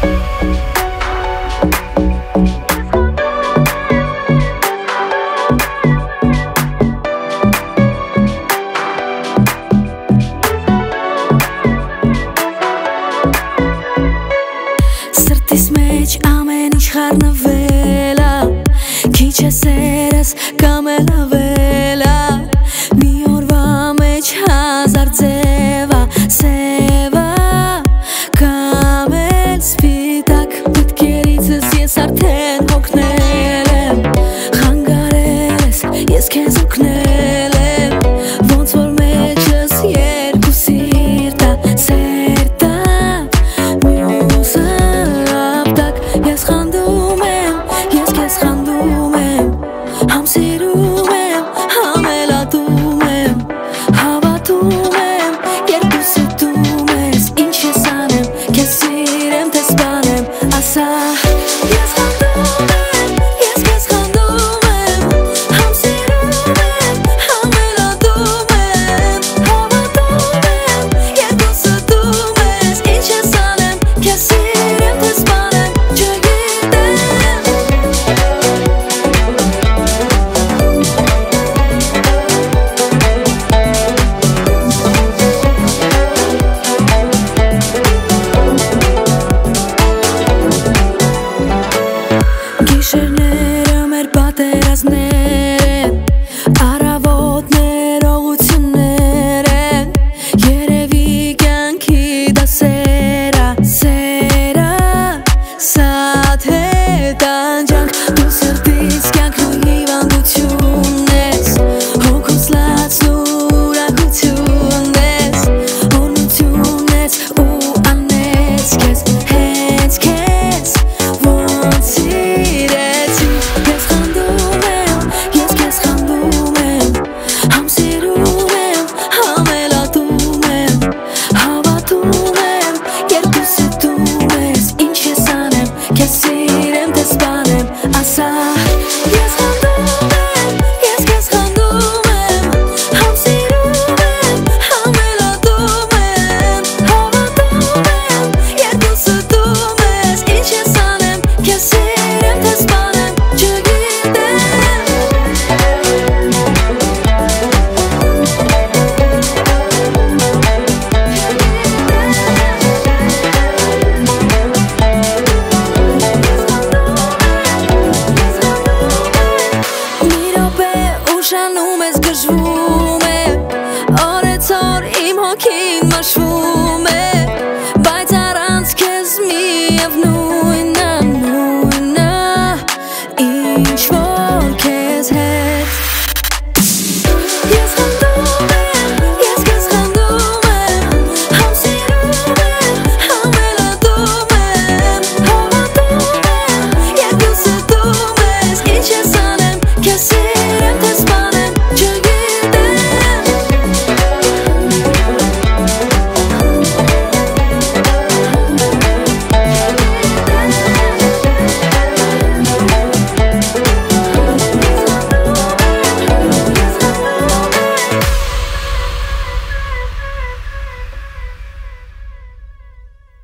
Սրտիս մեջ ամեն ինչ խառնվել է, քիչ է սերս կամ էլ ավել է, մի օրվա մեջ հազար ձև է, սև է կամ էլ սպիտակ, մտքերիցս ես արդեն հոգնել եմ, խանգարել ես, ես քեզ օգնել եմ, ոնց որ մեջս երկու սիրտ է, սերտ է, մյուսը ես խանդում եմ, ես քեզ խանդում եմ, համ սիրում եմ, համ էլ ատում եմ, հավատում եմ, երկուսը դու ես, ինչ ես անեմ, քեզ սիրեմ, թե սպանեմ, ասա ես խանդում եմ, ես քեզ խանդում եմ, համ սիրում եմ, համ էլ ատում եմ, հավատում եմ, երկուսը դու ես, ինչ ես անեմ, քեզ սիրեմ, թե սպանեմ. Գիշերները մեր պատերազմներ են, առավոտներ օղություններ են, երևի կյանքի դասերա, սերա, սա թե տանջանք, դու սրտից կյանքն ու հիվանդություն ես, հոգուս լացնում ուրախություն ես, օրնություն ես ու անեց քեզ, հենց քեզ, ոնց սիրեցի, ես խանդում եմ, ես քեզ խանդում եմ, համ սիրում եմ, համ էլ ատում եմ, հավատում եմ, երկուսը դու ես, ինչ ես անեմ, քեզ սիրեմ, թե սպանեմ, ասա ես խանդում եմ, ես քեզ խանդում եմ, համ սիրում եմ, համ էլ ատում եմ, հավատում եմ, երկուսը դու ես, ինչ ես անեմ, քեզ սիրեմ, թե սպանեմ, չգիտեմ. Մի րոպե ուշանում ես, գժվում է, օրեցօր իմ հոգին մաշվում է, բայց առանց քեզ միևնույն է, նույն է, ինչ որ քեզ հետ. Ես խանդում եմ, ես քեզ խանդում եմ, համ սիրում եմ, համ էլ ատում եմ, հավատում եմ, երկուսը դու ես, ինչ ես անեմ, քեզ սիրեմ, թե սպանեմ.